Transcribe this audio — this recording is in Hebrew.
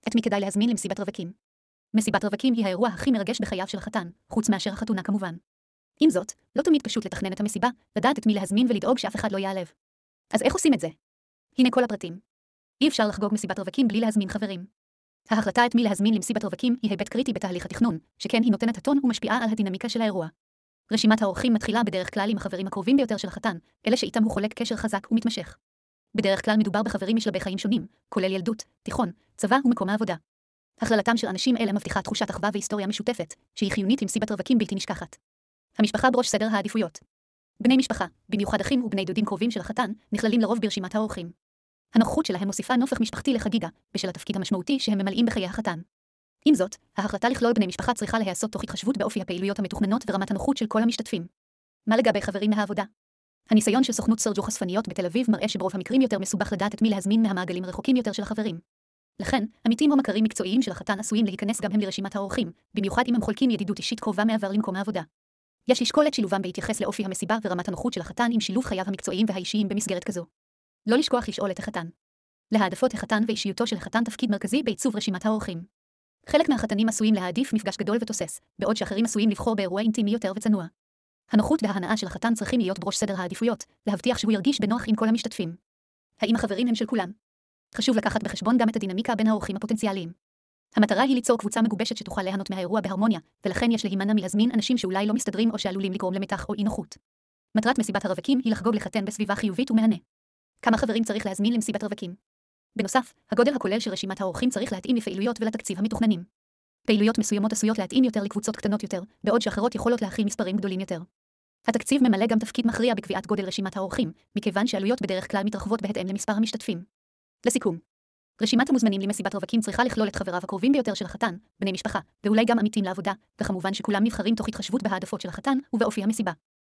את מי כדאי להזמין למסיבת רווקים. מסיבת רווקים היא האירוע הכי מרגש בחייו של החתן, חוץ מאשר החתונה כמובן. עם זאת, לא תמיד פשוט לתכנן את המסיבה, לדעת את מי להזמין ולדאוג שאף אחד לא ייעלב. אז איך עושים את זה? הנה כל הפרטים. אי אפשר לחגוג מסיבת רווקים בלי להזמין חברים. ההחלטה את מי להזמין למסיבת רווקים היא היבט קריטי בתהליך התכנון, שכן היא נותנת הטון ומשפיעה על הדינמיקה של האירוע. רשימת האורחים מתחילה בדרך כלל עם החברים הקרובים ביותר של החתן, אלה שאיתם הוא חולק קשר חזק ומתמשך. בדרך כלל מדובר בחברים משלבי חיים שונים, כולל ילדות, תיכון, צבא ומקום העבודה. הכללתם של אנשים אלה מבטיחה תחושת אחווה והיסטוריה משותפת, שהיא חיונית למסיבת רווקים בלתי נשכחת. המשפחה בראש סדר העדיפויות. בני משפחה, במיוחד אחים ובני דודים קרובים של החתן, נכללים לרוב ברשימת האורחים. הנוכחות שלהם מוסיפה נופך משפחתי לחגיגה, בשל התפקיד המשמעותי שהם ממלאים בחיי החתן. עם זאת, ההחלטה לכלול בני משפחה צריכה להיעשות תוך התחשבות באופי הפעילויות המתוכננות ורמת הנוחות של כל המשתתפים. מה לגבי חברים מהעבודה? הניסיון של סוכנות סרג'ו חשפניות בתל אביב מראה שברוב המקרים יותר מסובך לדעת את מי להזמין מהמעגלים רחוקים יותר של החברים. לכן, עמיתים או מכרים מקצועיים של החתן עשויים להיכנס גם הם לרשימת האורחים, במיוחד אם הם חולקים ידידות אישית קרובה מעבר למקום העבודה. יש לשקול את שילובם בהתייחס לאופי המסיבה ורמת הנוחות של החתן עם שילוב חייו המקצועיים והאישיים במסגרת כזו. לא לשכוח לשאול את החתן. להעדפות החתן ואישיותו של החתן תפקיד מרכזי בעיצוב רשימת האורחים. חלק מהחתנים עשויים להעדיף מפגש גדול ותוסס, בעוד שאחרים עשויים לבחור באירוע אינטימי יותר וצנוע. הנוחות וההנאה של החתן צריכים להיות בראש סדר העדיפויות, להבטיח שהוא ירגיש בנוח עם כל המשתתפים. האם החברים הם של כולם? חשוב לקחת בחשבון גם את הדינמיקה בין האורחים הפוטנציאליים. המטרה היא ליצור קבוצה מגובשת שתוכל ליהנות מהאירוע בהרמוניה, ולכן יש להימנע מלהזמין אנשים שאולי לא מסתדרים או שעלולים לגרום למתח או אי-נוחות. מטרת מסיבת הרווקים היא לחגוג לחתן בסביבה חיובית ומהנה. כמה חברים צריך להזמין למסיבת רווקים? בנוסף, הגודל הכולל של רשימת האורחים צריך להתאים לפעילויות ולתקציב המתוכננים. פעילויות מסוימות עשויות להתאים יותר לקבוצות קטנות יותר, בעוד שאחרות יכולות להכיל מספרים גדולים יותר. התקציב ממלא גם תפקיד מכריע בקביעת גודל רשימת האורחים, מכיוון שעלויות בדרך כלל מתרחבות בהתאם למספר המשתתפים. לסיכום, רשימת המוזמנים למסיבת רווקים צריכה לכלול את חבריו הקרובים ביותר של החתן, בני משפחה, ואולי גם עמיתים לעבודה, וכמובן שכולם נבחרים תוך התחשבות בהעדפות של החתן ובאופי המסיבה.